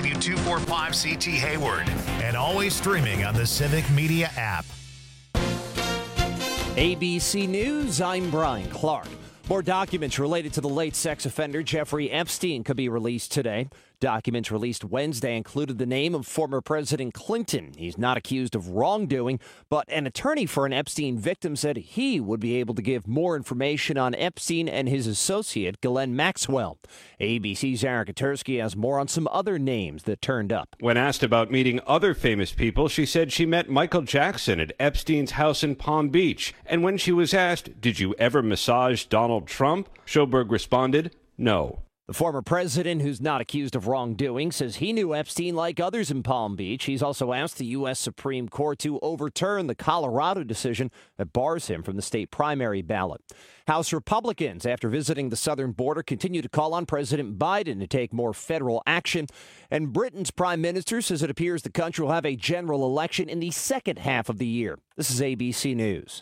W245CT Hayward, and always streaming on the Civic Media app. ABC News, I'm Brian Clark. More documents related to the late sex offender Jeffrey Epstein could be released today. Documents released Wednesday included the name of former President Clinton. He's not accused of wrongdoing, but an attorney for an Epstein victim said he would be able to give more information on Epstein and his associate, Ghislaine Maxwell. ABC's Aaron Katersky has more on some other names that turned up. When asked about meeting other famous people, she said she met Michael Jackson at Epstein's house in Palm Beach. And when she was asked, "Did you ever massage Donald Trump?" Schoberg responded, "No." The former president, who's not accused of wrongdoing, says he knew Epstein like others in Palm Beach. He's also asked the U.S. Supreme Court to overturn the Colorado decision that bars him from the state primary ballot. House Republicans, after visiting the southern border, continue to call on President Biden to take more federal action. And Britain's prime minister says it appears the country will have a general election in the second half of the year. This is ABC News.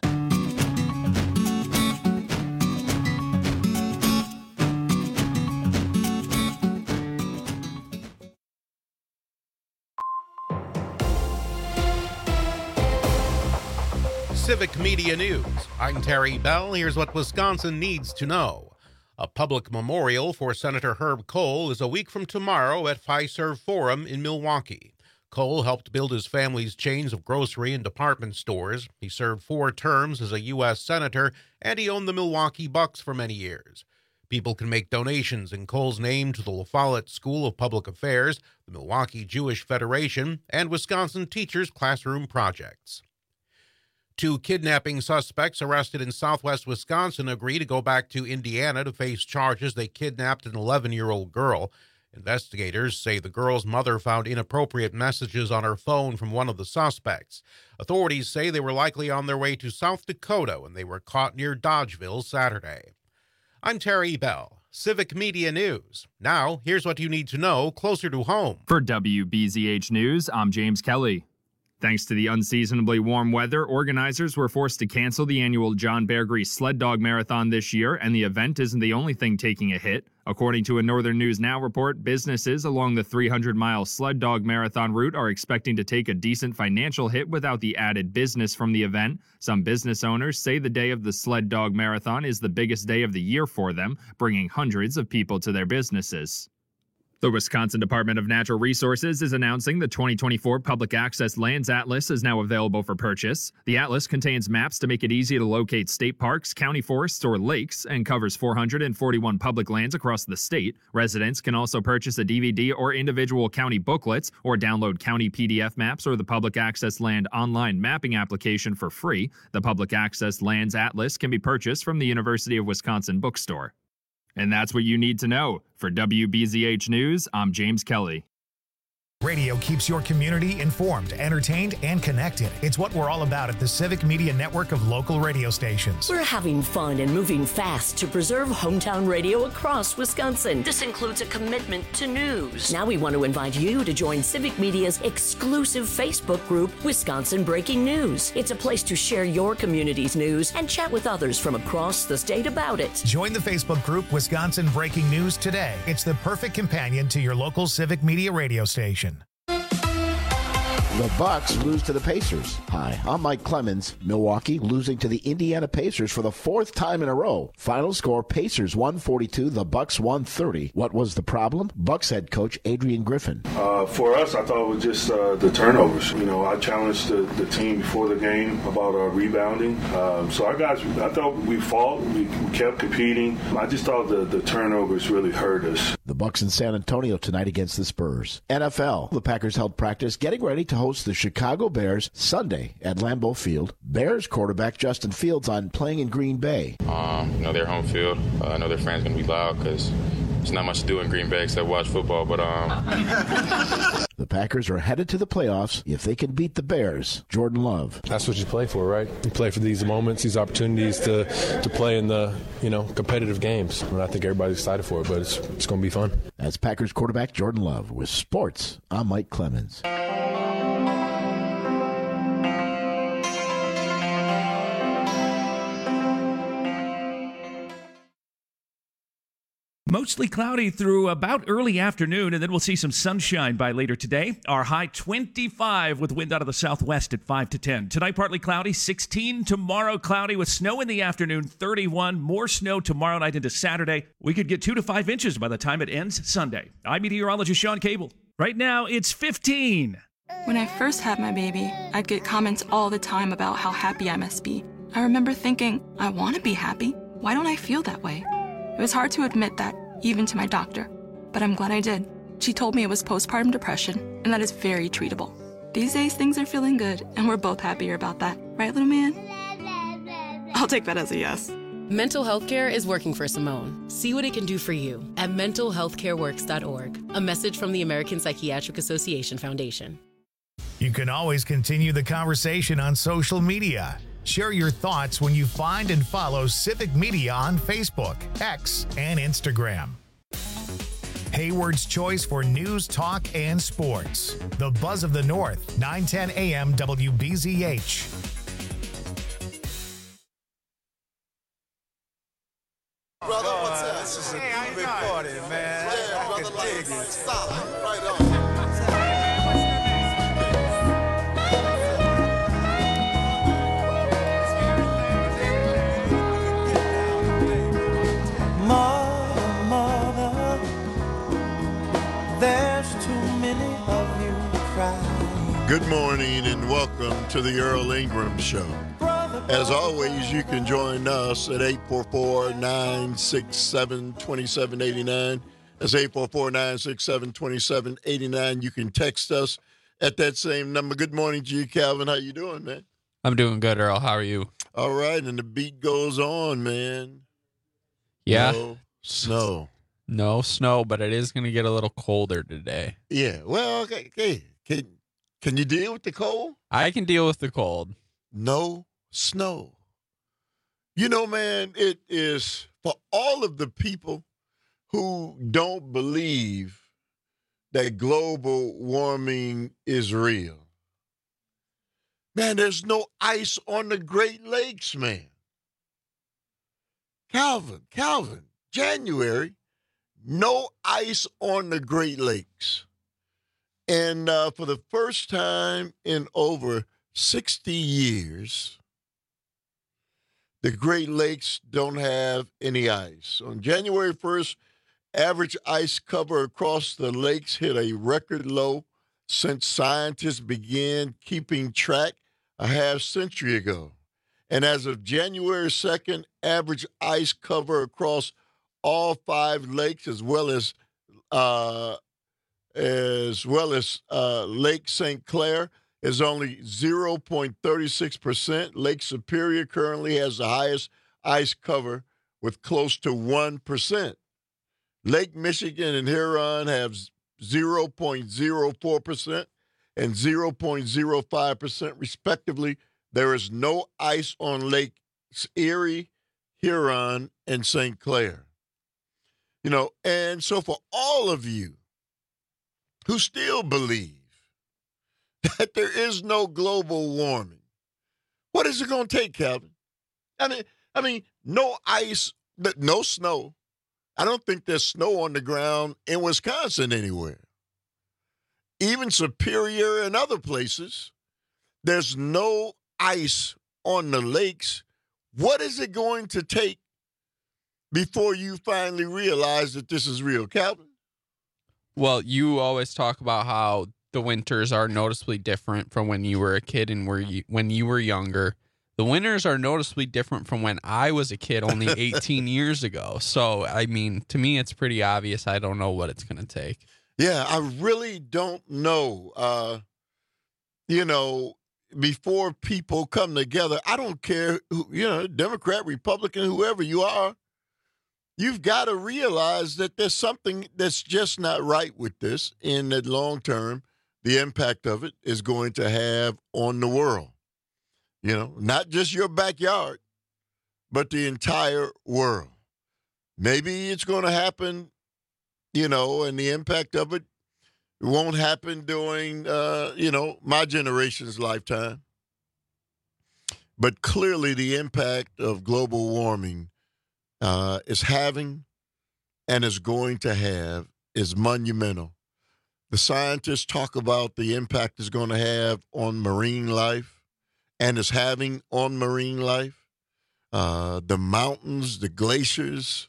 Civic Media News. I'm Terry Bell. Here's what Wisconsin needs to know. A public memorial for Senator Herb Kohl is a week from tomorrow at Fiserv Forum in Milwaukee. Kohl helped build his family's chains of grocery and department stores. He served 4 terms as a U.S. Senator, and he owned the Milwaukee Bucks for many years. People can make donations in Kohl's name to the La Follette School of Public Affairs, the Milwaukee Jewish Federation, and Wisconsin Teachers Classroom Projects. 2 kidnapping suspects arrested in southwest Wisconsin agree to go back to Indiana to face charges they kidnapped an 11-year-old girl. Investigators say the girl's mother found inappropriate messages on her phone from one of the suspects. Authorities say they were likely on their way to South Dakota when they were caught near Dodgeville Saturday. I'm Terry Bell, Civic Media News. Now, here's what you need to know closer to home. For WBZH News, I'm James Kelly. Thanks to the unseasonably warm weather, organizers were forced to cancel the annual John Bear Grease Sled Dog Marathon this year, and the event isn't the only thing taking a hit. According to a Northern News Now report, businesses along the 300-mile Sled Dog Marathon route are expecting to take a decent financial hit without the added business from the event. Some business owners say the day of the Sled Dog Marathon is the biggest day of the year for them, bringing hundreds of people to their businesses. The Wisconsin Department of Natural Resources is announcing the 2024 Public Access Lands Atlas is now available for purchase. The atlas contains maps to make it easy to locate state parks, county forests, or lakes, and covers 441 public lands across the state. Residents can also purchase a DVD or individual county booklets, or download county PDF maps or the Public Access Land online mapping application for free. The Public Access Lands Atlas can be purchased from the University of Wisconsin bookstore. And that's what you need to know. For WBZH News, I'm James Kelly. Radio keeps your community informed, entertained, and connected. It's what we're all about at the Civic Media network of local radio stations. We're having fun and moving fast to preserve hometown radio across Wisconsin. This includes a commitment to news. Now we want to invite you to join Civic Media's exclusive Facebook group, Wisconsin Breaking News. It's a place to share your community's news and chat with others from across the state about it. Join the Facebook group Wisconsin Breaking News today. It's the perfect companion to your local Civic Media radio station. The Bucks lose to the Pacers. Hi, I'm Mike Clemens. Milwaukee losing to the Indiana Pacers for the 4th time in a row. Final score, Pacers 142, the Bucks 130. What was the problem? Bucks head coach Adrian Griffin. For us, I thought it was just the turnovers. You know, I challenged the team before the game about rebounding. So our guys, I thought we fought. We kept competing. I just thought the turnovers really hurt us. The Bucks in San Antonio tonight against the Spurs. NFL, the Packers held practice getting ready to host the Chicago Bears Sunday at Lambeau Field. Bears quarterback Justin Fields on playing in Green Bay. Their home field. I know their fans going to be loud because there's not much to do in Green Bay except watch football. But The Packers are headed to the playoffs if they can beat the Bears. Jordan Love. That's what you play for, right? You play for these moments, these opportunities to play in the competitive games. And I think everybody's excited for it, but it's going to be fun. That's Packers quarterback Jordan Love. With sports, I'm Mike Clemens. Mostly cloudy through about early afternoon, and then we'll see some sunshine by later today. Our high 25 with wind out of the southwest at 5 to 10. Tonight, partly cloudy, 16. Tomorrow, cloudy with snow in the afternoon, 31. More snow tomorrow night into Saturday. We could get 2 to 5 inches by the time it ends Sunday. I'm meteorologist Sean Cable. Right now, it's 15. When I first had my baby, I'd get comments all the time about how happy I must be. I remember thinking, I want to be happy. Why don't I feel that way? It was hard to admit that, even to my doctor. But I'm glad I did. She told me it was postpartum depression, and that is very treatable. These days, things are feeling good, and we're both happier about that. Right, little man? I'll take that as a yes. Mental health care is working for Simone. See what it can do for you at mentalhealthcareworks.org. A message from the American Psychiatric Association Foundation. You can always continue the conversation on social media. Share your thoughts when you find and follow Civic Media on Facebook, X, and Instagram. Hayward's choice for news, talk, and sports. The Buzz of the North, 910 a.m. WBZH. Brother, what's up? This is a big party, man. Yeah, brother, like solid. Right on. Mother, there's too many of you crying. Good morning and welcome to the Earl Ingram Show. As always, you can join us at 844-967-2789. That's 844-967-2789. You can text us at that same number. Good morning to you, Calvin. How you doing, man? I'm doing good, Earl. How are you? All right, and the beat goes on, man. Yeah. No snow. No snow, but it is going to get a little colder today. Yeah. Well, okay. Can you deal with the cold? I can deal with the cold. No snow. You know, man, it is for all of the people who don't believe that global warming is real. Man, there's no ice on the Great Lakes, man. Calvin, January, no ice on the Great Lakes. And for the first time in over 60 years, the Great Lakes don't have any ice. On January 1st, average ice cover across the lakes hit a record low since scientists began keeping track a half-century ago. And as of January 2nd, average ice cover across all 5 lakes, as well as Lake St. Clair, is only 0.36%. Lake Superior currently has the highest ice cover with close to 1%. Lake Michigan and Huron have 0.04% and 0.05% respectively. There is no ice on Lakes Erie, Huron, and St. Clair. You know, and so for all of you who still believe that there is no global warming, what is it going to take, Calvin? I mean, no ice, no snow. I don't think there's snow on the ground in Wisconsin anywhere. Even Superior and other places, there's no ice on the lakes. What is it going to take before you finally realize that this is real, Calvin? Well, you always talk about how the winters are noticeably different from when you were a kid and when you were younger. The winters are noticeably different from when I was a kid only 18 years ago. So, I mean, to me, it's pretty obvious. I don't know what it's going to take. Yeah, I really don't know. You know, before people come together, I don't care, Democrat, Republican, whoever you are, you've got to realize that there's something that's just not right with this in the long term. The impact of it is going to have on the world. You know, not just your backyard, but the entire world. Maybe it's going to happen, and the impact of it won't happen during, my generation's lifetime. But clearly the impact of global warming is having and is going to have is monumental. The scientists talk about the impact it's going to have on marine life and is having on marine life. The mountains, the glaciers,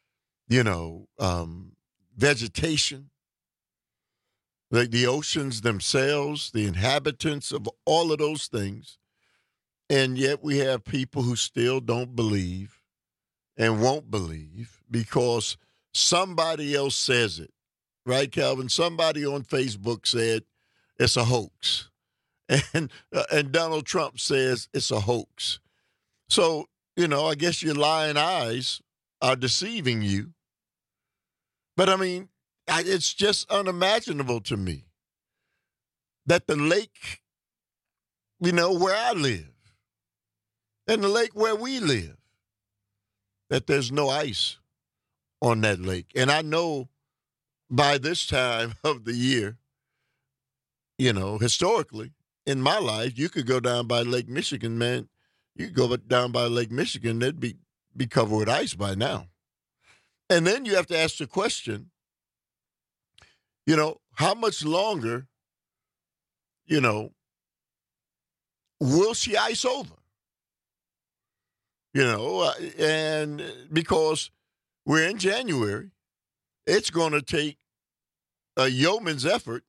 vegetation, the oceans themselves, the inhabitants of all of those things. And yet we have people who still don't believe and won't believe because somebody else says it. Right, Calvin? Somebody on Facebook said it's a hoax. And Donald Trump says it's a hoax. So, I guess your lying eyes are deceiving you. But, I mean, it's just unimaginable to me that the lake, where I live, and the lake where we live, that there's no ice on that lake. And I know by this time of the year, historically, in my life, you could go down by Lake Michigan, man. You could go down by Lake Michigan, they'd be covered with ice by now. And then you have to ask the question, how much longer, will she ice over? And because we're in January, it's going to take a yeoman's effort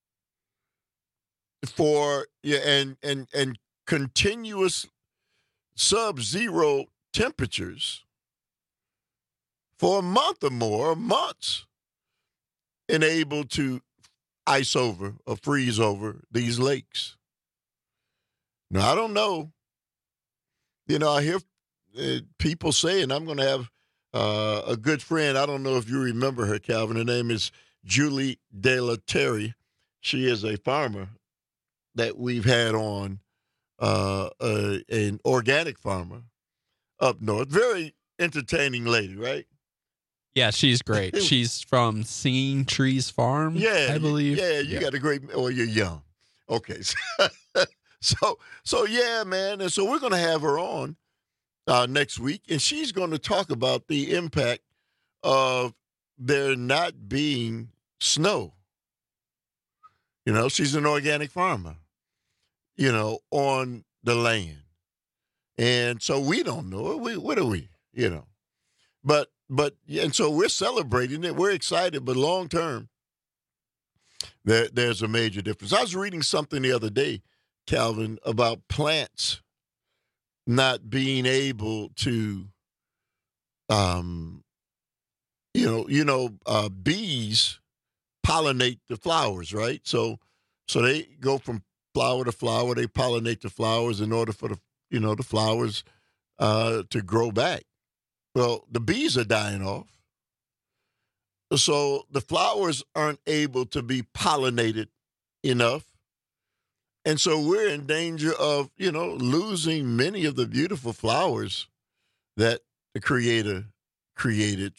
for and continuous sub-zero temperatures for a month or more, months, and able to ice over or freeze over these lakes. Now, I don't know. I hear people saying, I'm going to have a good friend. I don't know if you remember her, Calvin. Her name is Julie De La Terry. She is a farmer that we've had on, an organic farmer up north. Very entertaining lady, right? Yeah, she's great. She's from Singing Trees Farm, I believe. Yeah, you got a great, you're young. Okay. So yeah, man. And so we're going to have her on next week, and she's going to talk about the impact of there not being snow. She's an organic farmer, on the land. And so we don't know it. What are we, But, and so we're celebrating it. We're excited, but long term, there's a major difference. I was reading something the other day, Calvin, about plants not being able to, bees pollinate the flowers, right? So they go from flower to flower. They pollinate the flowers in order for the flowers to grow back. Well, the bees are dying off. So the flowers aren't able to be pollinated enough. And so we're in danger of, losing many of the beautiful flowers that the Creator created,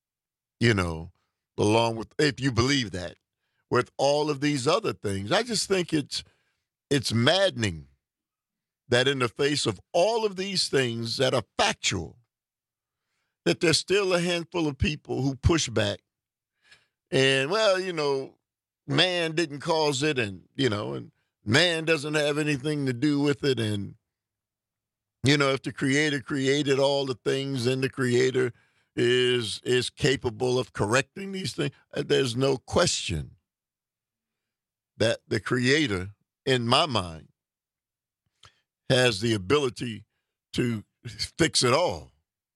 along with, if you believe that, with all of these other things. I just think it's maddening that in the face of all of these things that are factual, that there's still a handful of people who push back. And, man didn't cause it, and man doesn't have anything to do with it. And, if the Creator created all the things, then the Creator is capable of correcting these things. There's no question that the Creator, in my mind, has the ability to fix it all.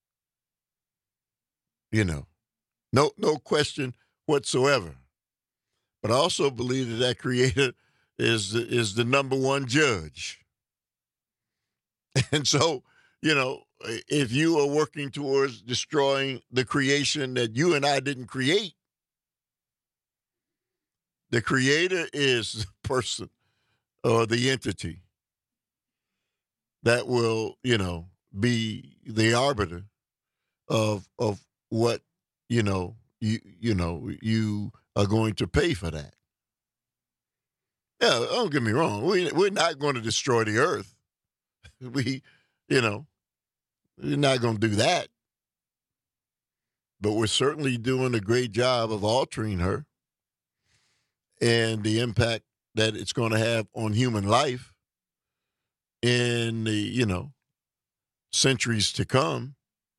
No question whatsoever. But I also believe that Creator is the number one judge. And so, if you are working towards destroying the creation that you and I didn't create, the Creator is the person or the entity that will, be the arbiter of what, you are going to pay for that. Yeah, don't get me wrong. We're not going to destroy the earth. We're not going to do that. but we're certainly doing a great job of altering her and the impact that it's going to have on human life in the, centuries to come.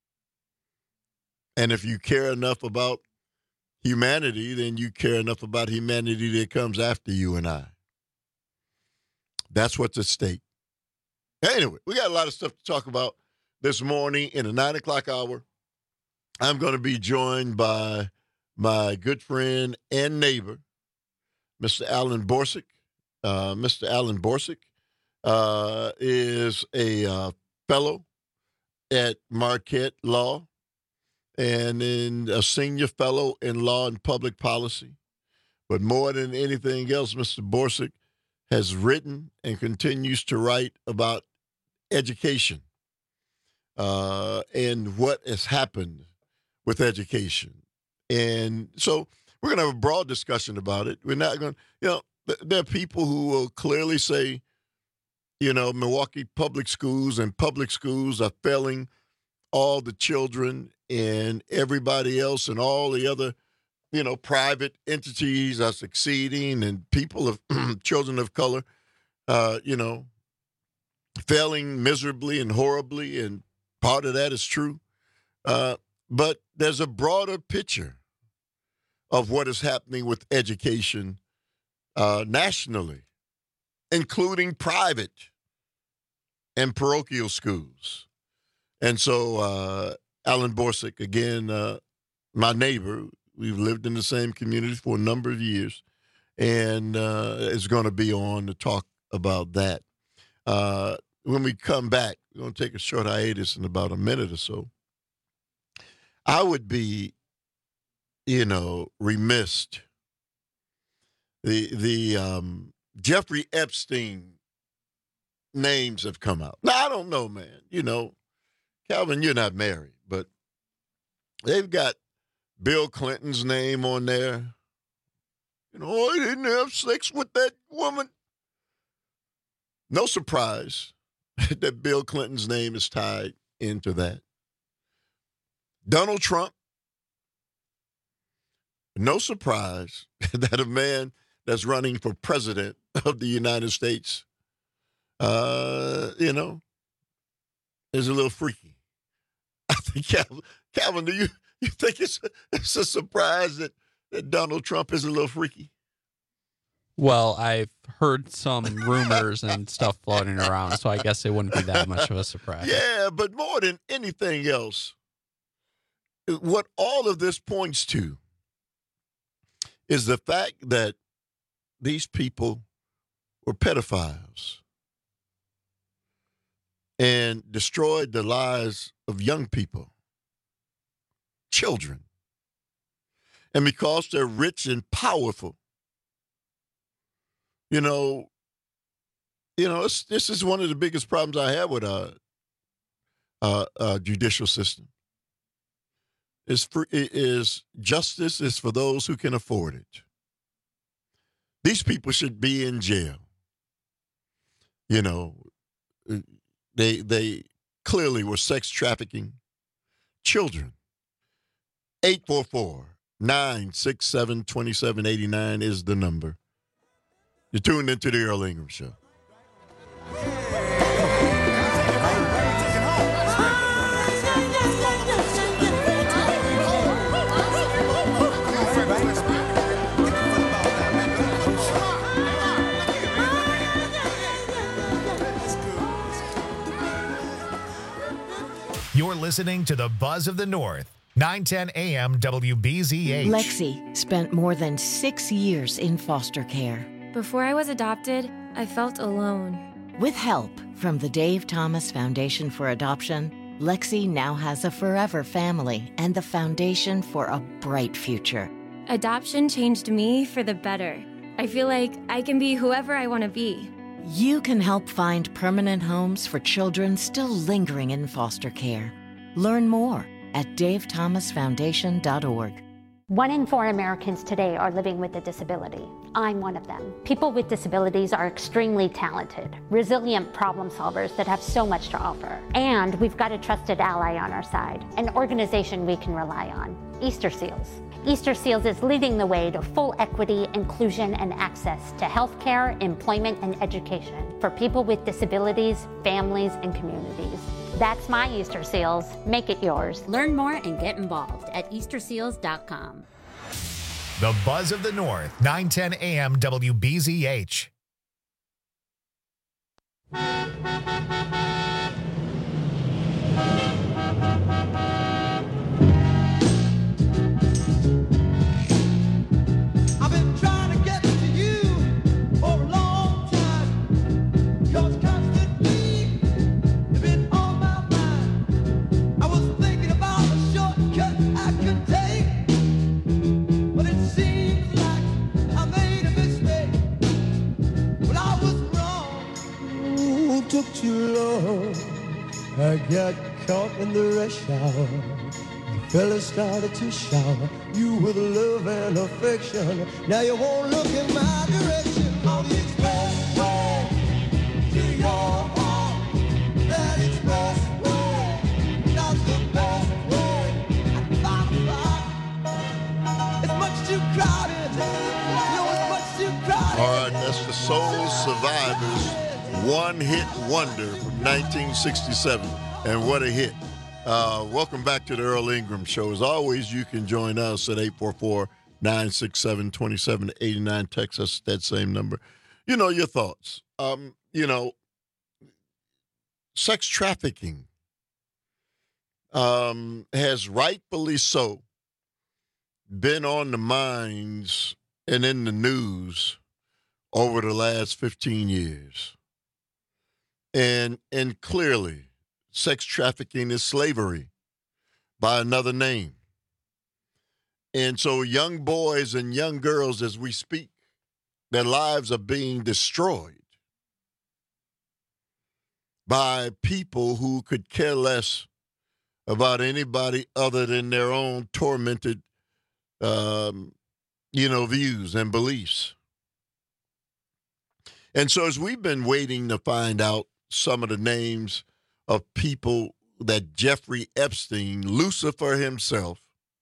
And if you care enough about humanity, then you care enough about humanity that comes after you and I. That's what's at stake. Anyway, we got a lot of stuff to talk about this morning in the 9 o'clock hour. I'm going to be joined by my good friend and neighbor, Mr. Alan Borsig. Mr. Alan Borsig is a fellow at Marquette Law and in a senior fellow in law and public policy. But more than anything else, Mr. Borsig has written and continues to write about education and what has happened with education. And so we're going to have a broad discussion about it. We're not going to, there are people who will clearly say, Milwaukee public schools and public schools are failing all the children, and everybody else and all the other, private entities are succeeding, and people of children of color, failing miserably and horribly, and part of that is true. But there's a broader picture of what is happening with education nationally, including private and parochial schools. And so Alan Borsig, again, my neighbor, we've lived in the same community for a number of years, and is going to be on to talk about that. When we come back, we're going to take a short hiatus in about a minute or so. I would be, remiss. The Jeffrey Epstein names have come out. Now, I don't know, man. Calvin, you're not married, but they've got Bill Clinton's name on there. I didn't have sex with that woman. No surprise that Bill Clinton's name is tied into that. Donald Trump, no surprise that a man that's running for president of the United States, is a little freaky. I think, Calvin, do you think it's a surprise that Donald Trump is a little freaky? Well, I've heard some rumors and stuff floating around, so I guess it wouldn't be that much of a surprise. Yeah, but more than anything else, what all of this points to is the fact that these people were pedophiles and destroyed the lives of young people, children. And because they're rich and powerful, this is one of the biggest problems I have with our judicial system. Is justice is for those who can afford it. These people should be in jail. They clearly were sex trafficking children. 844-967-2789 is the number. You're tuned into the Earl Ingram Show. You're listening to the Buzz of the North, 910 AM WBZH. Lexi spent more than 6 years in foster care. Before I was adopted, I felt alone. With help from the Dave Thomas Foundation for Adoption, Lexi now has a forever family and the foundation for a bright future. Adoption changed me for the better. I feel like I can be whoever I want to be. You can help find permanent homes for children still lingering in foster care. Learn more at davethomasfoundation.org. 1 in 4 Americans today are living with a disability. I'm one of them. People with disabilities are extremely talented, resilient problem solvers that have so much to offer. And we've got a trusted ally on our side, an organization we can rely on. Easter Seals. Easter Seals is leading the way to full equity, inclusion, and access to healthcare, employment, and education for people with disabilities, families, and communities. That's my Easter Seals. Make it yours. Learn more and get involved at easterseals.com. The Buzz of the North, 910 AM WBZH. Took too long. I got caught in the rush hour. The fella started to shower you with love and affection. Now you won't look in my direction. On the expressway to your heart. That expressway, not the best way. It's much too crowded. It's much too crowded. All right, that's the Soul Survivors. One-hit wonder from 1967, and what a hit. Welcome back to the Earl Ingram Show. As always, you can join us at 844-967-2789. Text us that same number. You know, your thoughts. Sex trafficking has rightfully so been on the minds and in the news over the last 15 years. And clearly, sex trafficking is slavery by another name. And so young boys and young girls, as we speak, their lives are being destroyed by people who could care less about anybody other than their own tormented, views and beliefs. And so as we've been waiting to find out some of the names of people that Jeffrey Epstein, Lucifer himself,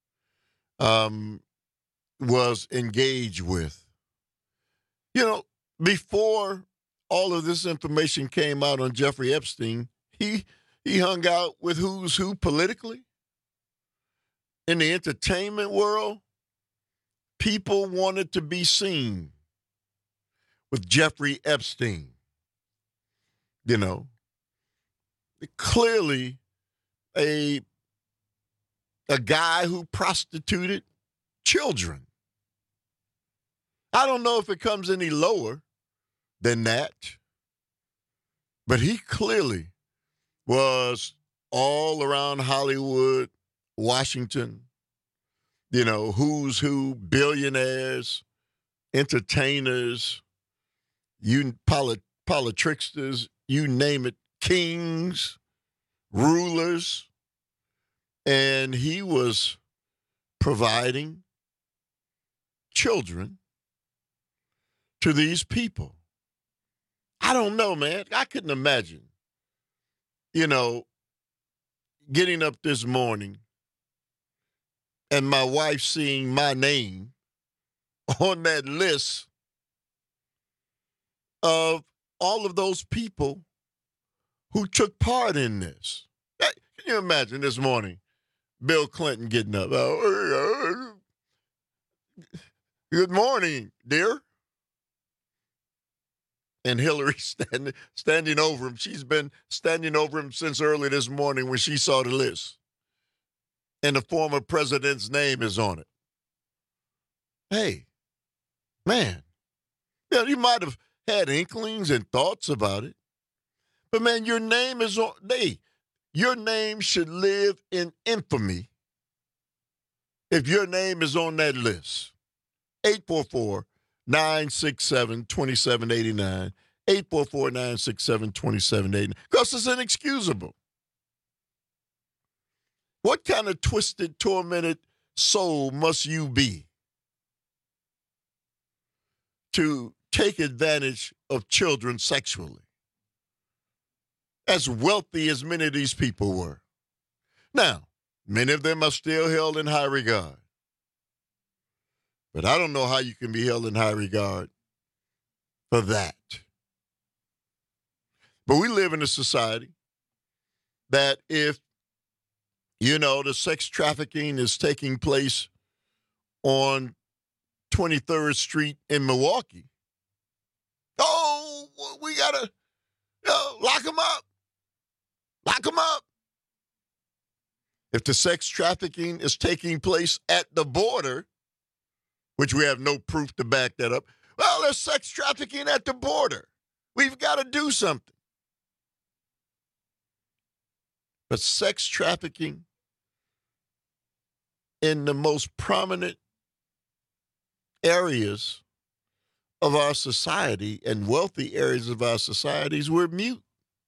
was engaged with. You know, before all of this information came out on Jeffrey Epstein, he hung out with who's who politically. In the entertainment world, people wanted to be seen with Jeffrey Epstein. You know, clearly a guy who prostituted children. I don't know if it comes any lower than that, but he clearly was all around Hollywood, Washington, you know, who's who, billionaires, entertainers, politricksters, you name it, kings, rulers, and he was providing children to these people. I don't know, man. I couldn't imagine, getting up this morning and my wife seeing my name on that list of all of those people who took part in this. Can you imagine this morning, Bill Clinton getting up? Good morning, dear. And Hillary standing over him. She's been standing over him since early this morning when she saw the list. And the former president's name is on it. Hey, man, you might have had inklings and thoughts about it. But, man, your name is on, your name should live in infamy if your name is on that list. 844-967-2789, 844-967-2789, because it's inexcusable. What kind of twisted, tormented soul must you be to take advantage of children sexually? As wealthy as many of these people were. Now, Many of them are still held in high regard. But I don't know how you can be held in high regard for that. But we live in a society that if, the sex trafficking is taking place on 23rd Street in Milwaukee, we got to lock them up. Lock them up. If the sex trafficking is taking place at the border, which we have no proof to back that up, well, there's sex trafficking at the border. We've got to do something. But sex trafficking in the most prominent areas of our society and wealthy areas of our societies, we're mute.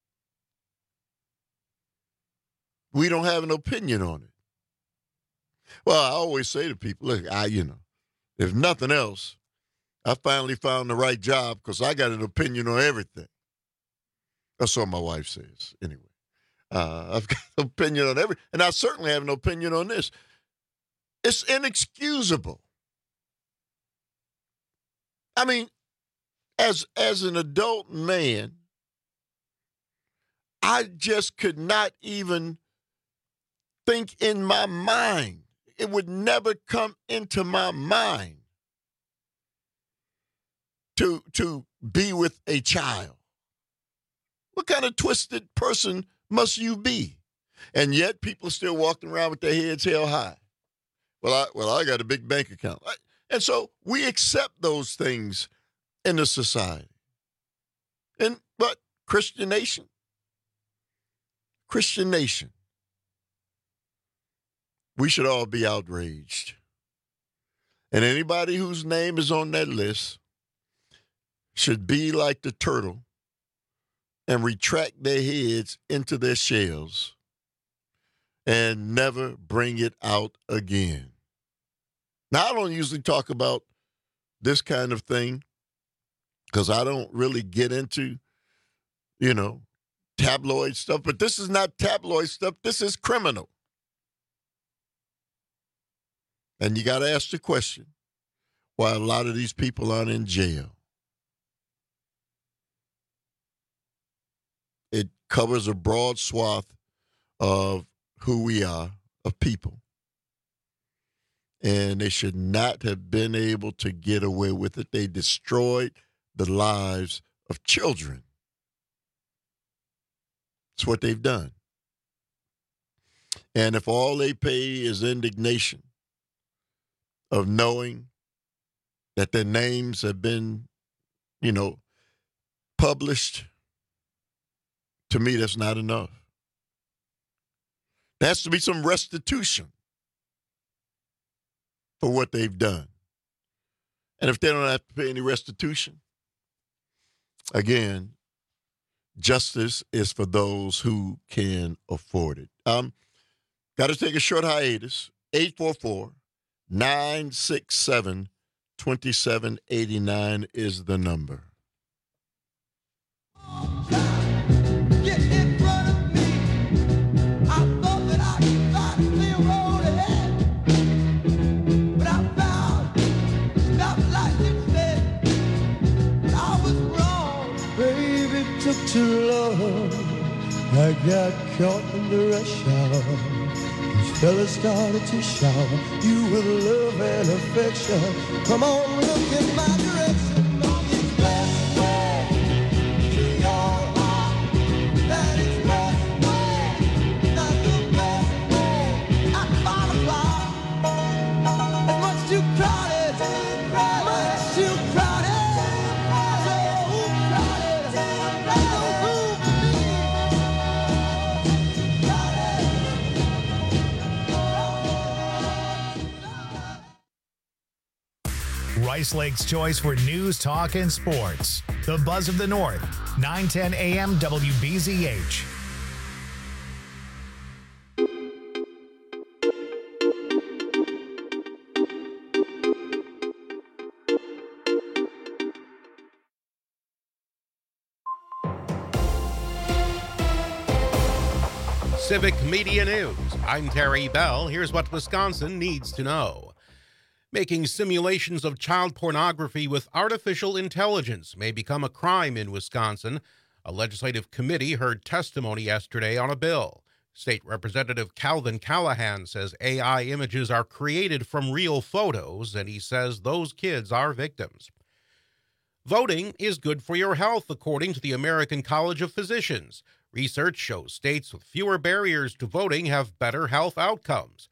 We don't have an opinion on it. Well, I always say to people, look, if nothing else, I finally found the right job because I got an opinion on everything. That's what my wife says, anyway. I've got an opinion on everything, and I certainly have an opinion on this. It's inexcusable. I mean, as an adult man, I just could not even think in my mind. It would never come into my mind to be with a child. What kind of twisted person must you be? And yet people are still walking around with their heads held high. Well, I got a big bank account. And so we accept those things in the society. But Christian nation, we should all be outraged. And anybody whose name is on that list should be like the turtle and retract their heads into their shells and never bring it out again. Now, I don't usually talk about this kind of thing because I don't really get into, tabloid stuff. But this is not tabloid stuff. This is criminal. And you got to ask the question why a lot of these people aren't in jail. It covers a broad swath of who we are, of people. And they should not have been able to get away with it. They destroyed the lives of children. It's what they've done. And if all they pay is indignation of knowing that their names have been, published, to me, that's not enough. There has to be some restitution for what they've done. And if they don't have to pay any restitution, again, justice is for those who can afford it. Got to take a short hiatus. 844-967-2789 is the number. Too long, I got caught in the rush hour. These fellas started to shower you with love and affection. Come on, look in my direction. Don't get best way to your heart. That is best way, not the best way. I follow. As much too crowded, much too crowded. Rice Lake's choice for news, talk, and sports. The Buzz of the North, 910 AM WBZH. Civic Media News. I'm Terry Bell. Here's what Wisconsin needs to know. Making simulations of child pornography with artificial intelligence may become a crime in Wisconsin. A legislative committee heard testimony yesterday on a bill. State Representative Calvin Callahan says AI images are created from real photos, and he says those kids are victims. Voting is good for your health, according to the American College of Physicians. Research shows states with fewer barriers to voting have better health outcomes.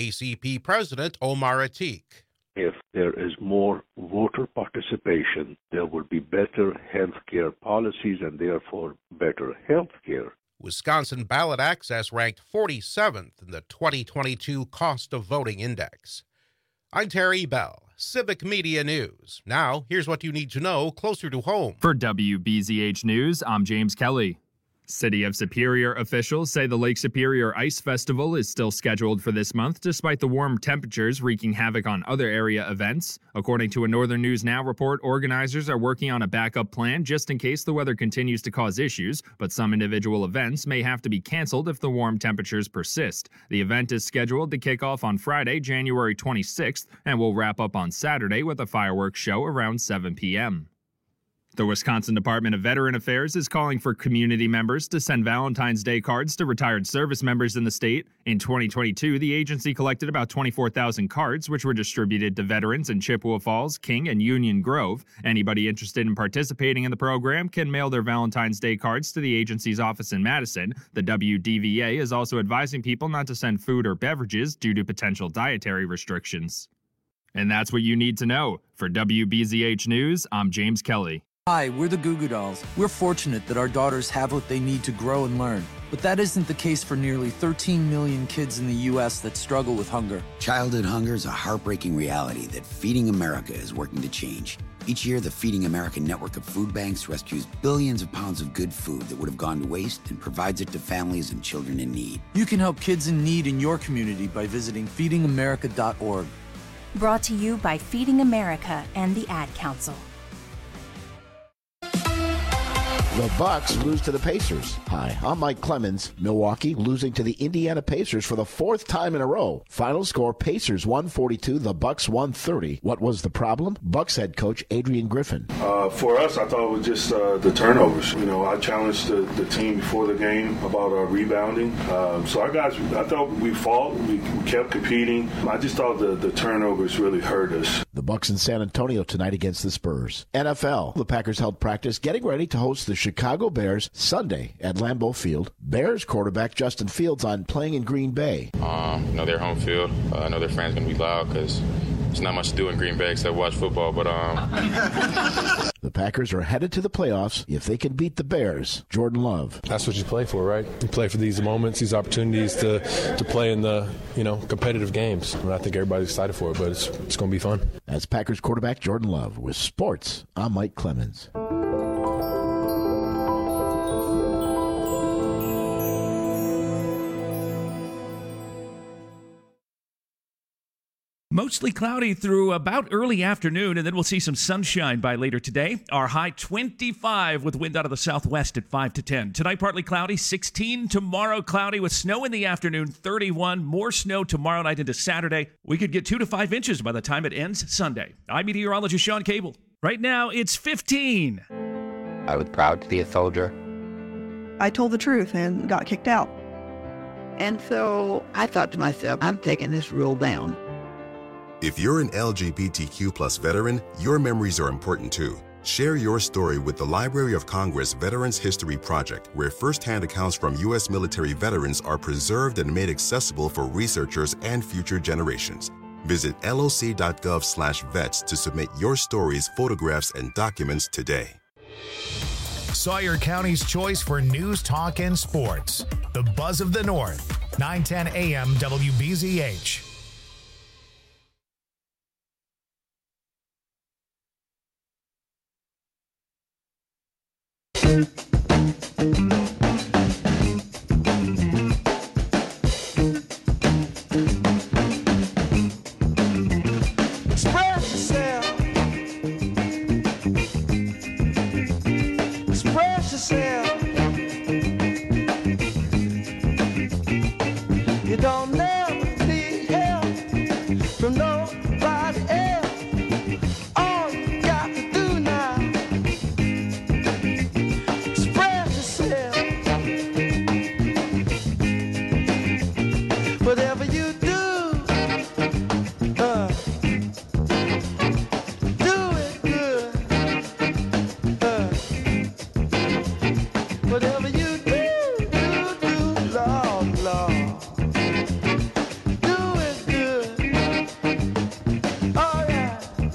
ACP President Omar Atiq. If there is more voter participation, there will be better health care policies and therefore better health care. Wisconsin Ballot Access ranked 47th in the 2022 Cost of Voting Index. I'm Terry Bell, Civic Media News. Now, here's what you need to know closer to home. For WBZH News, I'm James Kelly. City of Superior officials say the Lake Superior Ice Festival is still scheduled for this month, despite the warm temperatures wreaking havoc on other area events. According to a Northern News Now report, organizers are working on a backup plan just in case the weather continues to cause issues, but some individual events may have to be canceled if the warm temperatures persist. The event is scheduled to kick off on Friday, January 26th, and will wrap up on Saturday with a fireworks show around 7 p.m. The Wisconsin Department of Veteran Affairs is calling for community members to send Valentine's Day cards to retired service members in the state. In 2022, the agency collected about 24,000 cards, which were distributed to veterans in Chippewa Falls, King, and Union Grove. Anybody interested in participating in the program can mail their Valentine's Day cards to the agency's office in Madison. The WDVA is also advising people not to send food or beverages due to potential dietary restrictions. And that's what you need to know. For WBZH News, I'm James Kelly. Hi, we're the Goo Goo Dolls. We're fortunate that our daughters have what they need to grow and learn. But that isn't the case for nearly 13 million kids in the U.S. that struggle with hunger. Childhood hunger is a heartbreaking reality that Feeding America is working to change. Each year, the Feeding America network of food banks rescues billions of pounds of good food that would have gone to waste and provides it to families and children in need. You can help kids in need in your community by visiting feedingamerica.org. Brought to you by Feeding America and the Ad Council. The Bucks lose to the Pacers. Hi, I'm Mike Clemens. Milwaukee losing to the Indiana Pacers for the fourth time in a row. Final score, Pacers 142, the Bucks 130. What was the problem? Bucks head coach Adrian Griffin. For us, I thought it was just the turnovers. You know, I challenged the team before the game about rebounding. So our guys, I thought we fought. We kept competing. I just thought the turnovers really hurt us. The Bucks in San Antonio tonight against the Spurs. NFL, the Packers held practice getting ready to host the Chicago Bears Sunday at Lambeau Field. Bears quarterback Justin Fields on playing in Green Bay. Their home field. I know their fans going to be loud because there's not much to do in Green Bay except watch football, but The Packers are headed to the playoffs if they can beat the Bears. Jordan Love. That's what you play for, right? You play for these moments, these opportunities to play in the, competitive games. And I think everybody's excited for it, but it's going to be fun. That's Packers quarterback Jordan Love. With sports, I'm Mike Clemens. Mostly cloudy through about early afternoon, and then we'll see some sunshine by later today. Our high 25 with wind out of the southwest at 5 to 10. Tonight, partly cloudy, 16. Tomorrow, cloudy with snow in the afternoon, 31. More snow tomorrow night into Saturday. We could get 2 to 5 inches by the time it ends Sunday. I'm meteorologist Sean Cable. Right now, it's 15. I was proud to be a soldier. I told the truth and got kicked out. And so I thought to myself, I'm taking this rule down. If you're an LGBTQ+ veteran, your memories are important too. Share your story with the Library of Congress Veterans History Project, where firsthand accounts from U.S. military veterans are preserved and made accessible for researchers and future generations. Visit loc.gov/vets to submit your stories, photographs, and documents today. Sawyer County's choice for news, talk, and sports. The Buzz of the North, 910 AM WBZH. don't never need help from nobody else. All you got to do now, express yourself. Whatever you do, do it good. Whatever you do, Lord, Lord, do it good. Oh yeah,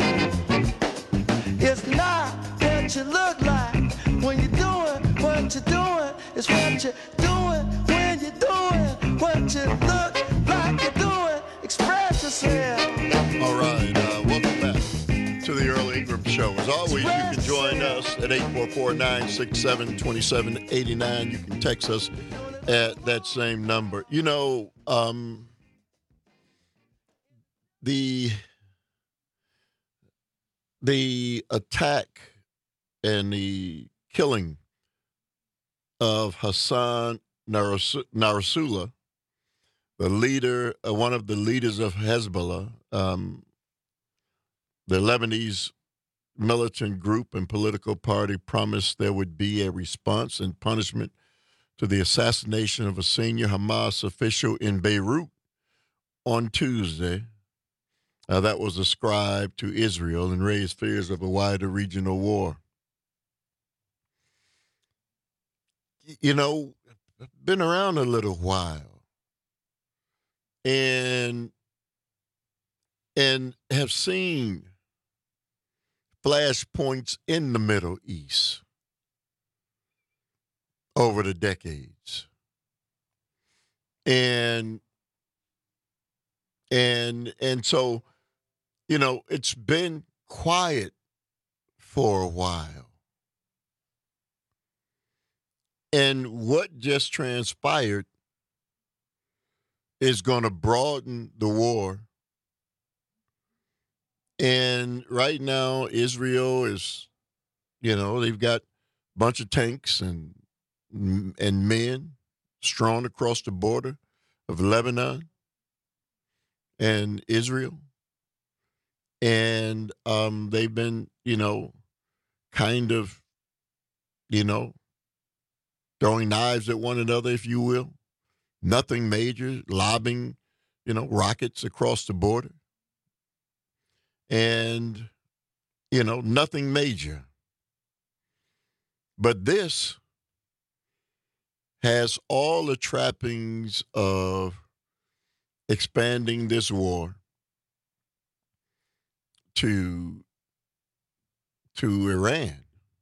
it's not what you look like when you're doing what you're doing. It's what you're doing when you're doing what you look like you're doing. Express yourself. All right, welcome back to the Earl Ingram Show. As always, you can join us at 844-967-2789. You can text us at that same number. You know, the attack and the killing of Hassan Nasrallah, the leader, one of the leaders of Hezbollah, the Lebanese militant group and political party, promised there would be a response and punishment to the assassination of a senior Hamas official in Beirut on Tuesday. That was ascribed to Israel and raised fears of a wider regional war. You know, I've been around a little while and have seen flashpoints in the Middle East over the decades. And so, you know, it's been quiet for a while. And what just transpired is going to broaden the war. And right now, Israel is, you know, they've got a bunch of tanks and men strewn across the border of Lebanon and Israel. And they've been, you know, kind of, you know, throwing knives at one another, if you will. Nothing major, lobbing, you know, rockets across the border. And, you know, nothing major. But this has all the trappings of expanding this war to Iran.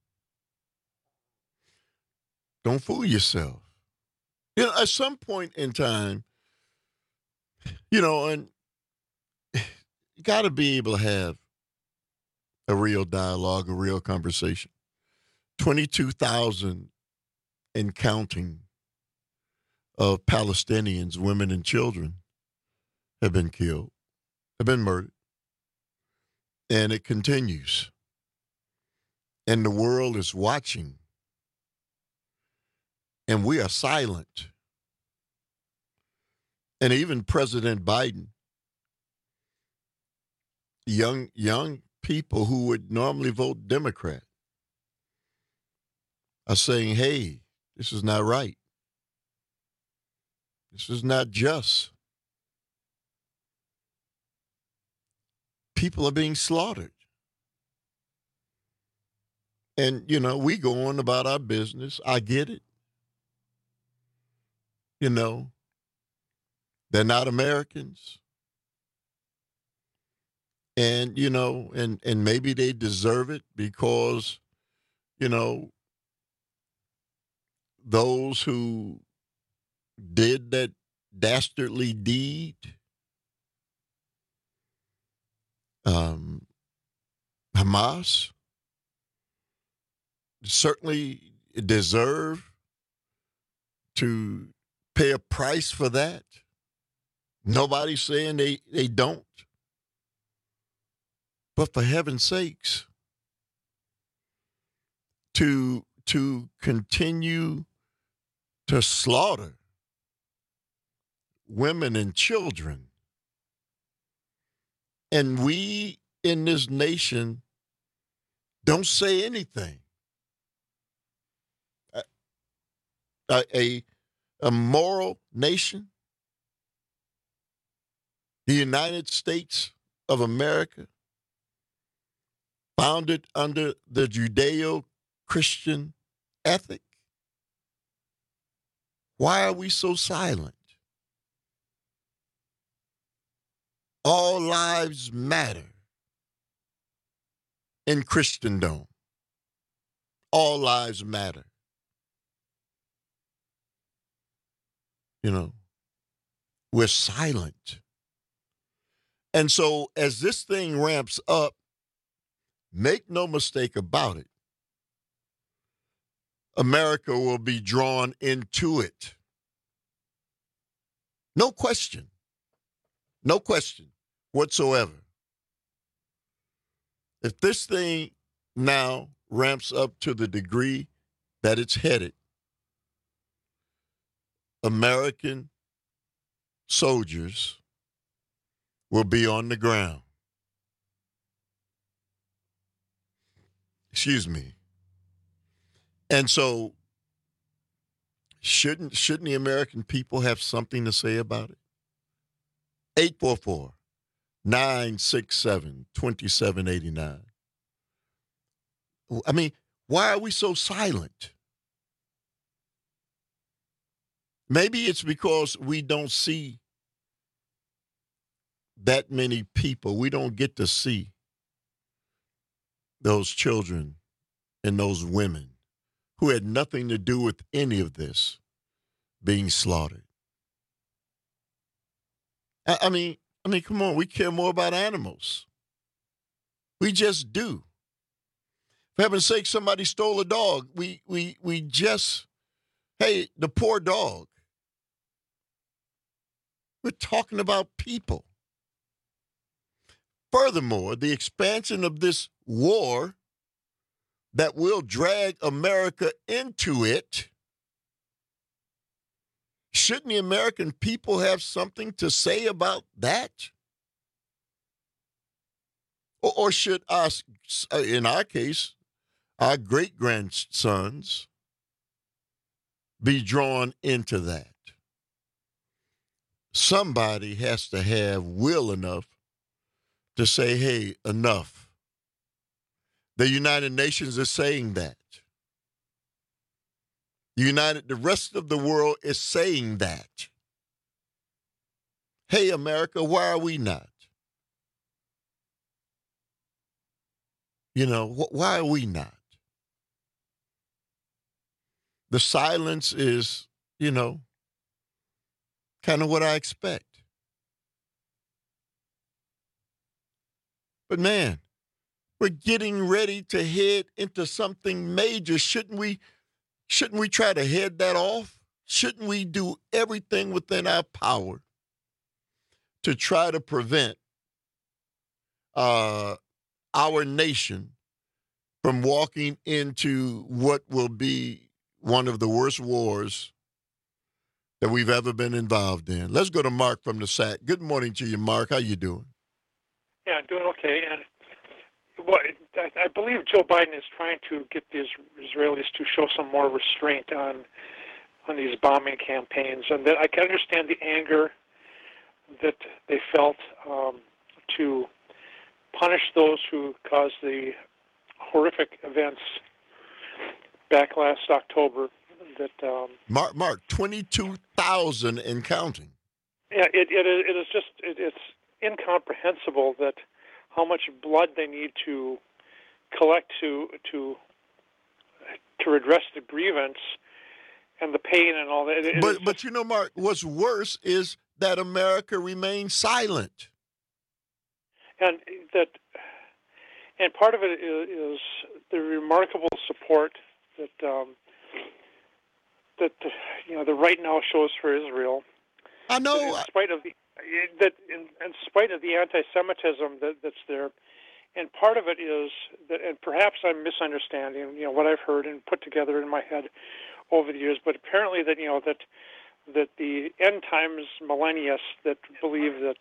Don't fool yourself. You know, at some point in time, you know, and you got to be able to have a real dialogue, a real conversation. 22,000 and counting of Palestinians, women and children, have been killed, have been murdered. And it continues. And the world is watching. And we are silent. And even President Biden, young people who would normally vote Democrat, are saying, hey, this is not right. This is not just. People are being slaughtered. And, you know, we go on about our business. I get it. You know, they're not Americans. And, you know, and maybe they deserve it because, you know, those who did that dastardly deed, Hamas, certainly deserve to pay a price for that. Nobody's saying they don't. But for heaven's sakes, to continue to slaughter women and children. And we in this nation don't say anything. A moral nation, the United States of America, founded under the Judeo-Christian ethic. Why are we so silent? All lives matter in Christendom. All lives matter. You know, we're silent. And so as this thing ramps up, make no mistake about it, America will be drawn into it. No question. No question whatsoever. If this thing now ramps up to the degree that it's headed, American soldiers will be on the ground. Excuse me. And so shouldn't the American people have something to say about it? 844-967-2789. I mean, why are we so silent? Maybe it's because we don't see that many people. We don't get to see those children and those women who had nothing to do with any of this being slaughtered. I mean, come on, we care more about animals. We just do. For heaven's sake, somebody stole a dog. We just, hey, the poor dog. We're talking about people. Furthermore, the expansion of this war that will drag America into it, shouldn't the American people have something to say about that? Or should us, in our case, our great-grandsons be drawn into that? Somebody has to have will enough to say, hey, enough. The United Nations is saying that. The rest of the world is saying that. Hey, America, why are we not? You know, why are we not? The silence is, you know, kind of what I expect. But man, we're getting ready to head into something major. Shouldn't we try to head that off? Shouldn't we do everything within our power to try to prevent our nation from walking into what will be one of the worst wars that we've ever been involved in? Let's go to Mark from the SAC. Good morning to you, Mark. How you doing? Yeah, I'm doing okay. And I believe Joe Biden is trying to get the Israelis to show some more restraint on these bombing campaigns, and that I can understand the anger that they felt to punish those who caused the horrific events back last October. That Mark, 22,000 and counting. Yeah, it's incomprehensible that how much blood they need to collect to redress the grievance and the pain and all that. But you know, Mark, what's worse is that America remains silent. And part of it is the remarkable support that the right now shows for Israel. I know. In spite of the anti-Semitism that's there, and part of it is that, and perhaps I'm misunderstanding, what I've heard and put together in my head over the years, but apparently that that the end times millennials that believe that.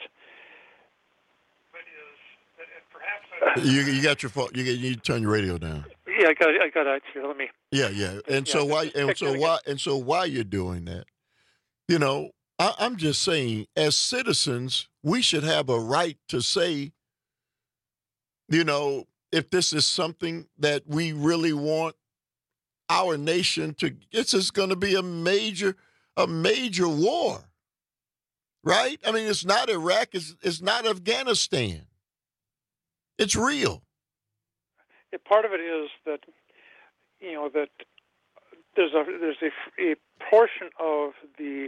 You got your phone. You need to turn your radio down. Yeah, I got it here. Let me. Yeah. And so why you're doing that? You know, I'm just saying, as citizens, we should have a right to say, you know, if this is something that we really want our nation to. This is going to be a major war, right? I mean, it's not Iraq. It's not Afghanistan. It's real. Part of it is that, you know, that there's a portion of the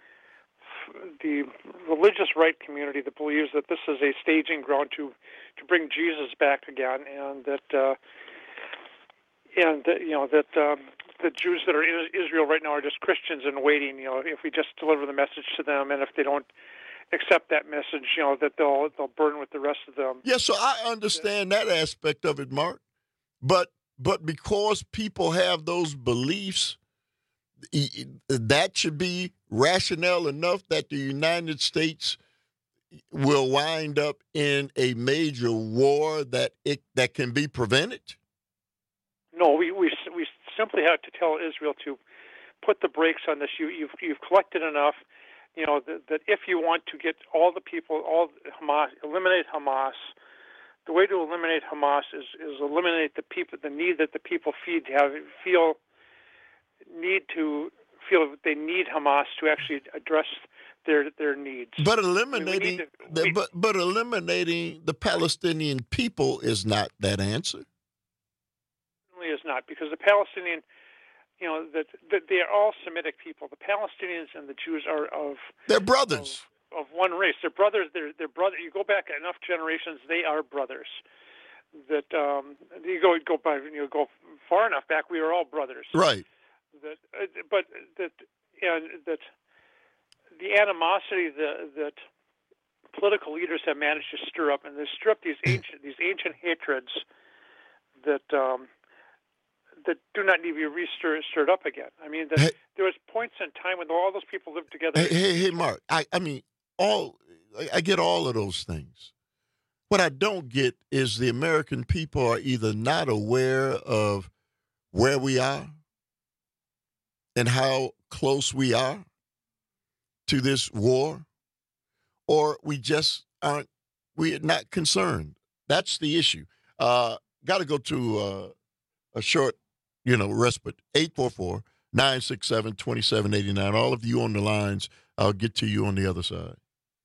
religious right community that believes that this is a staging ground to bring Jesus back again, and that the Jews that are in Israel right now are just Christians in waiting. You know, if we just deliver the message to them, and if they don't accept that message, you know, that they'll burn with the rest of them. Yeah, so I understand that aspect of it, Mark. But because people have those beliefs, that should be rationale enough that the United States will wind up in a major war that can be prevented? No, we simply have to tell Israel to put the brakes on this. You've collected enough. You know, that if you want to get all the people, eliminate Hamas, the way to eliminate Hamas is eliminate the people, the need that the people feel that they need Hamas to actually address their needs. But eliminating the Palestinian people is not that answer. Certainly is not, because the Palestinian. You know, that they are all Semitic people. The Palestinians and the Jews are they're brothers of one race. They're brothers. They're brothers. You go back enough generations, they are brothers. That you go far enough back, we are all brothers. Right. But the animosity that political leaders have managed to stir up, and they stir up these ancient hatreds that do not need to be stirred up again. I mean, there was points in time when all those people lived together. Hey, Mark. I get all of those things. What I don't get is the American people are either not aware of where we are and how close we are to this war, or we're not concerned. That's the issue. Got to go to a short respite. 844-967-2789. All of you on the lines, I'll get to you on the other side.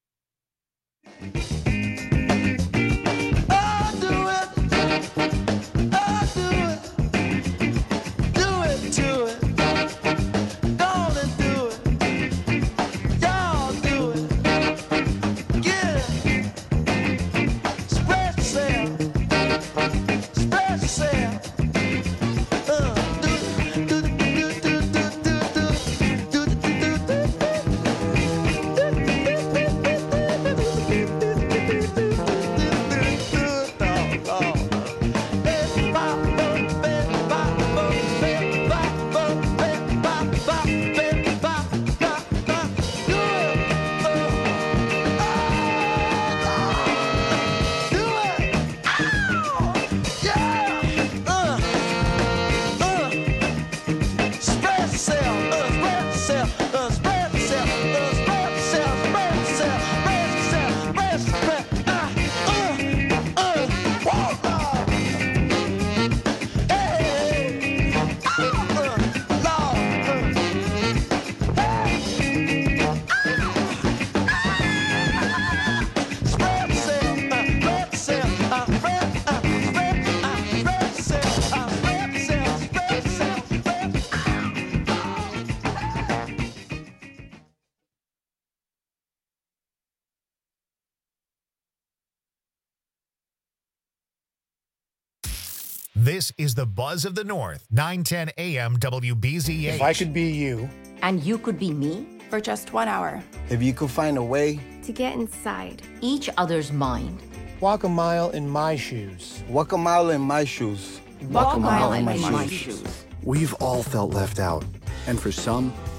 This is the Buzz of the North, 910 AM WBZH. If I could be you. And you could be me. For just 1 hour. If you could find a way. To get inside each other's mind. Walk a mile in my shoes. Walk a mile in my shoes. Walk a mile in my shoes. We've all felt left out. And for some,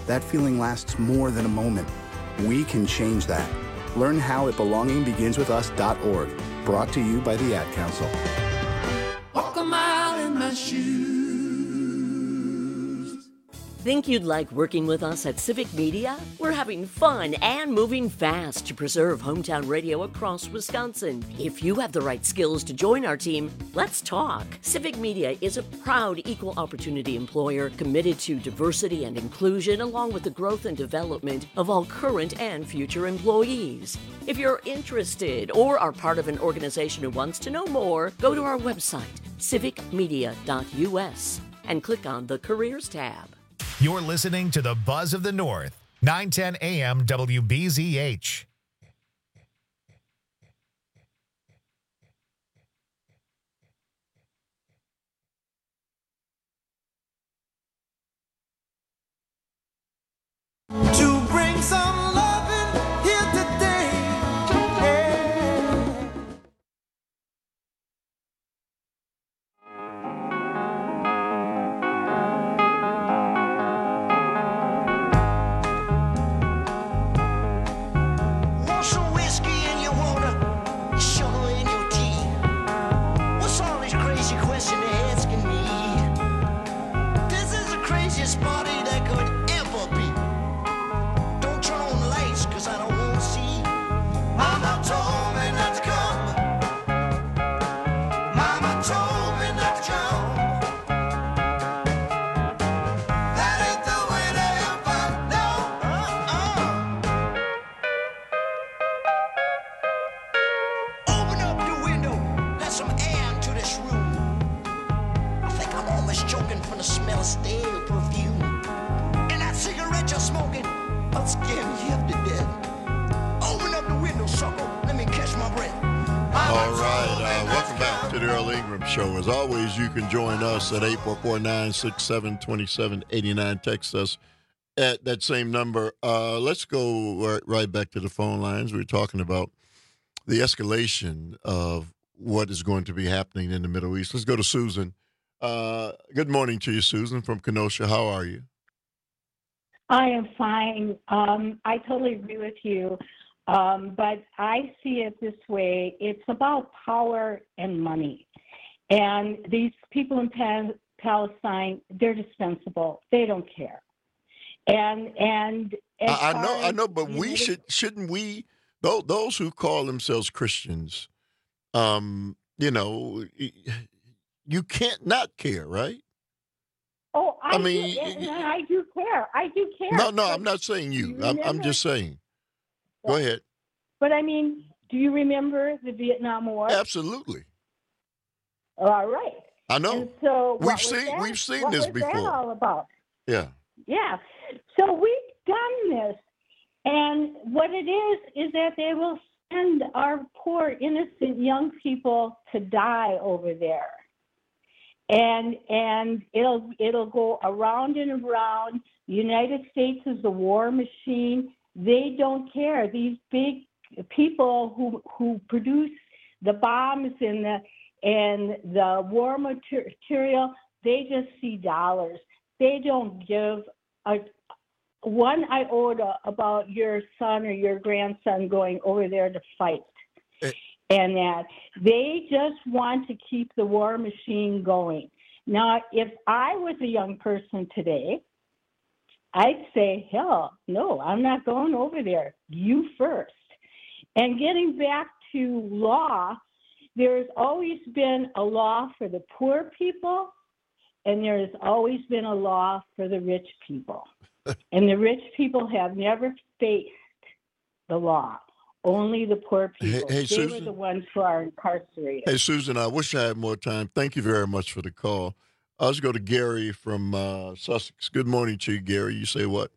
that feeling lasts more than a moment. We can change that. Learn how at belongingbeginswithus.org. Brought to you by the Ad Council. Walk a mile in my shoes. Think you'd like working with us at Civic Media? We're having fun and moving fast to preserve hometown radio across Wisconsin. If you have the right skills to join our team, let's talk. Civic Media is a proud equal opportunity employer committed to diversity and inclusion, along with the growth and development of all current and future employees. If you're interested or are part of an organization who wants to know more, go to our website, civicmedia.us, and click on the Careers tab. You're listening to the Buzz of the North, 910 AM WBZH. To bring some loving here today. Want some whiskey in your water, sugar in your tea? What's all this crazy question they're asking me? This is the craziest party that could ever be. Don't turn on the lights, cause I don't want to see. Mama told me not to come. Mama told me not to come. That ain't the way to have fun, no. Open up the window, let some air into this room. I think I'm almost choking from the smell of stale perfume. And that cigarette you're smoking, I'll scare me half to death. Open up the window, sucker, let me catch my breath. All right, welcome back to the Earl Ingram Show. As always, you can join us at 844-967-2789. Text us at that same number. Let's go right back to the phone lines. We're talking about the escalation of what is going to be happening in the Middle East. Let's go to Susan. Good morning to you, Susan, from Kenosha. How are you? I am fine. I totally agree with you. But I see it this way. It's about power and money. And these people in Palestine, they're dispensable. They don't care. And I know, but shouldn't we, those who call themselves Christians, you can't not care, right? Oh, I mean, do care. I do care. No, I'm not saying you. I'm just saying. Go ahead. But I mean, do you remember the Vietnam War? Absolutely. All right. I know. And so we've seen this before. What was that all about? Yeah. Yeah. So we've done this, and what it is that they will send our poor innocent young people to die over there. And it'll go around and around. The United States is the war machine. They don't care. These big people who produce the bombs and the war material, they just see dollars. They don't give one iota about your son or your grandson going over there to fight. And that they just want to keep the war machine going. Now, if I was a young person today, I'd say, hell, no, I'm not going over there. You first. And getting back to law, there's always been a law for the poor people, and there's always been a law for the rich people. And the rich people have never faced the law. Only the poor people. Hey, they Susan, were the ones who are incarcerated. Hey, Susan, I wish I had more time. Thank you very much for the call. Let's go to Gary from Sussex. Good morning to you, Gary. You say what?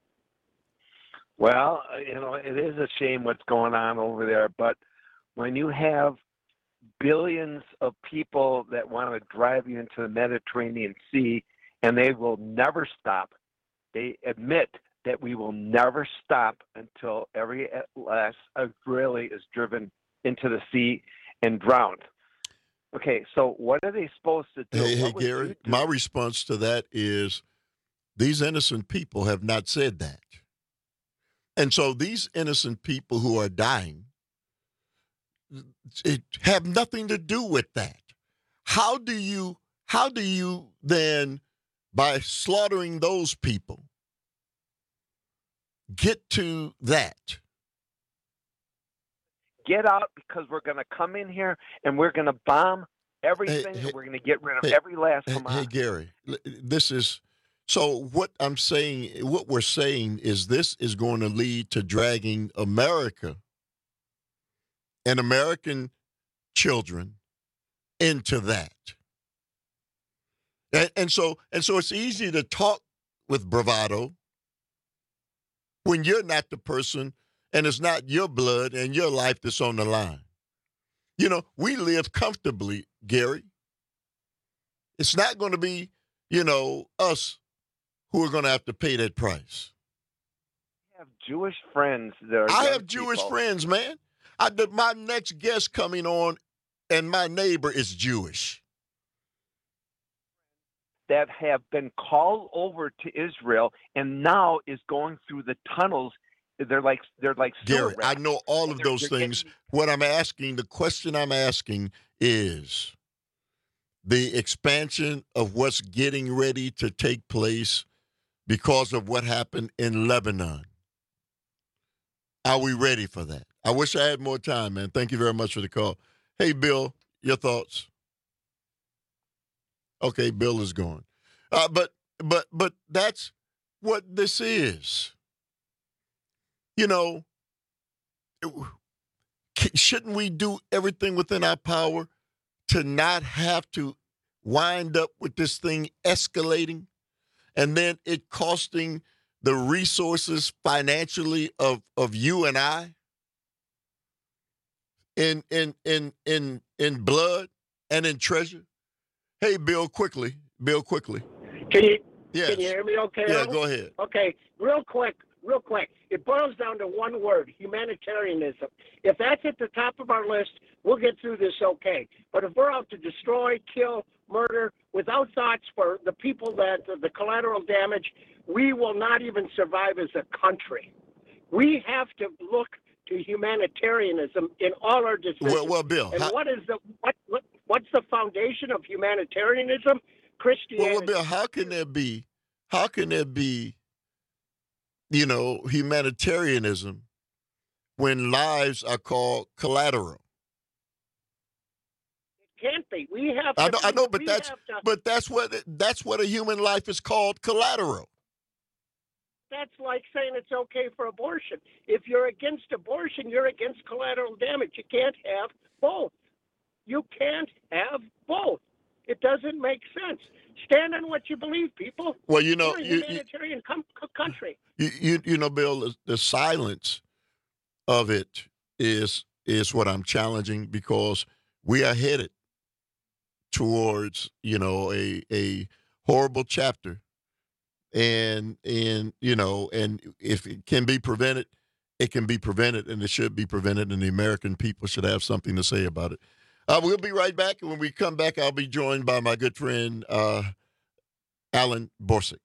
Well, it is a shame what's going on over there, but when you have billions of people that want to drive you into the Mediterranean Sea, and they will never stop, they admit that we will never stop until every last Israeli is driven into the sea and drowned. Okay, so what are they supposed to do? Hey, Gary, my response to that is These innocent people have not said that. And so these innocent people who are dying have nothing to do with that. How do you then, by slaughtering those people, get to that? Get out, because we're going to come in here and we're going to bomb everything, and we're going to get rid of every last Hamas. Hey, Gary, this is so. What I'm saying, what we're saying is this is going to lead to dragging America and American children into that. And so it's easy to talk with bravado when you're not the person and it's not your blood and your life that's on the line. You know, we live comfortably, Gary. It's not going to be, us who are going to have to pay that price. I have Jewish friends that are I have Jewish friends, man. My next guest coming on, and my neighbor is Jewish. That have been called over to Israel and now is going through the tunnels. They're like Gary, I know all of those things. The question I'm asking is the expansion of what's getting ready to take place because of what happened in Lebanon. Are we ready for that? I wish I had more time, man. Thank you very much for the call. Hey, Bill, your thoughts? Okay, Bill is gone. But that's what this is. Shouldn't we do everything within our power to not have to wind up with this thing escalating and then it costing the resources financially of you and I in blood and in treasure? Hey, Bill, quickly. Can you Yes. Can you hear me okay? Yeah, go ahead. Okay, real quick. It boils down to one word: humanitarianism. If that's at the top of our list, we'll get through this okay. But if we're out to destroy, kill, murder, without thoughts for the people the collateral damage, we will not even survive as a country. We have to look to humanitarianism in all our decisions. Well, Bill. And what's the foundation of humanitarianism? Christianity. Well, Bill, how can there be, humanitarianism when lives are called collateral? It can't be. We have to. I know, but that's what a human life is called, collateral. That's like saying it's okay for abortion. If you're against abortion, you're against collateral damage. You can't have both. You can't have both. It doesn't make sense. Stand on what you believe, people. Well, we're a humanitarian country. Bill, the silence of it is what I'm challenging, because we are headed towards, a horrible chapter. And if it can be prevented, it can be prevented, and it should be prevented, and the American people should have something to say about it. We'll be right back, and when we come back, I'll be joined by my good friend, Alan Borsick.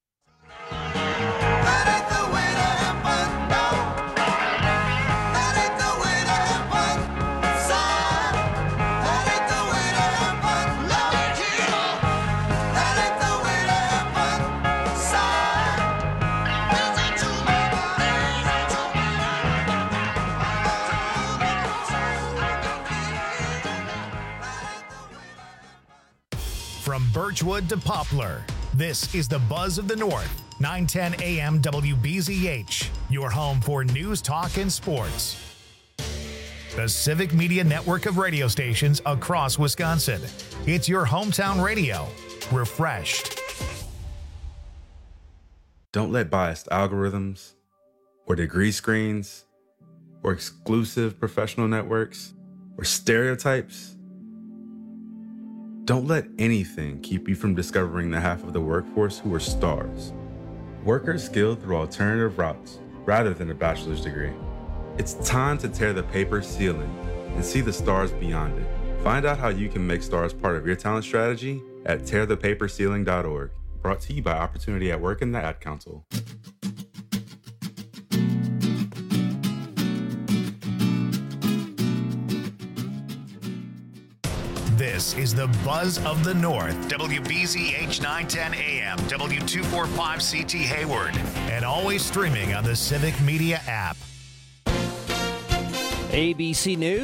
From Birchwood to Poplar, this is the Buzz of the North, 910 AM WBZH, your home for news, talk, and sports. The Civic Media network of radio stations across Wisconsin. It's your hometown radio, refreshed. Don't let biased algorithms or degree screens or exclusive professional networks or stereotypes. Don't let anything keep you from discovering the half of the workforce who are stars. Workers skilled through alternative routes rather than a bachelor's degree. It's time to tear the paper ceiling and see the stars beyond it. Find out how you can make stars part of your talent strategy at tearthepaperceiling.org. Brought to you by Opportunity at Work and the Ad Council. This is the Buzz of the North, WBZH 910 AM, W245CT Hayward, and always streaming on the Civic Media app. ABC News.